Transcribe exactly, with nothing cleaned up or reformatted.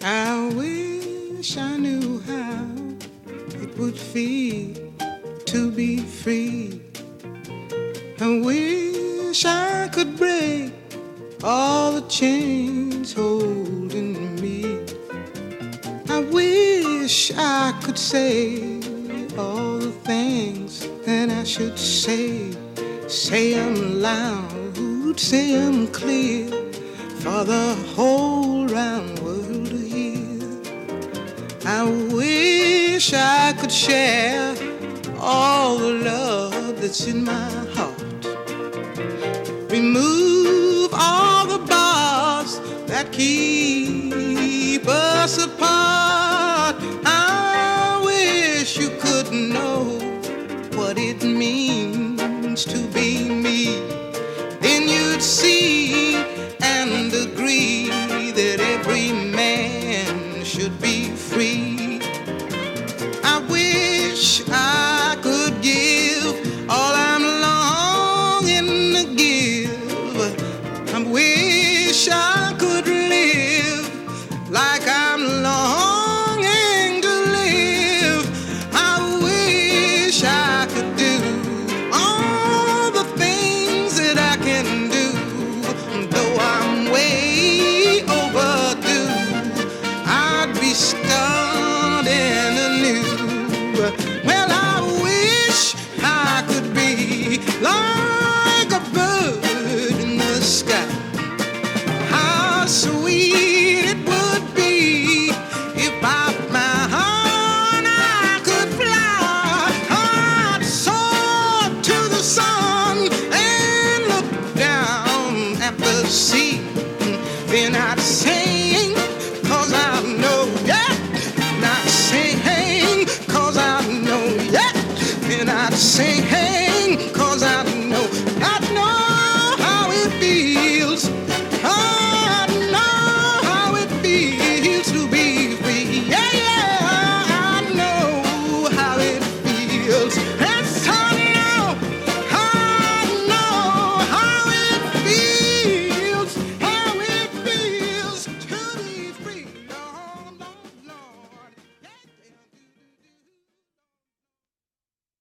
I wish I knew how it would feel to be free. I wish I could break all the chains holding me. I wish I could say all the things that I should say. Say them loud, say them clear, for the whole round world to hear. I wish I could share all the love that's in my heart. Remove all the bars that keep us apart. I wish you could know what it means to be me. Then you'd see and agree that every man should be free. I wish I could give all I'm longing to give. I wish I could live like I'm longing to live. I wish I could do all the things that I can do, though I'm way overdue. I'd be starting anew. Well, I wish I could be like a bird in the sky. How sweet it would be if by my heart I could fly. I'd soar to the sun and look down at the sea. Then I'd sing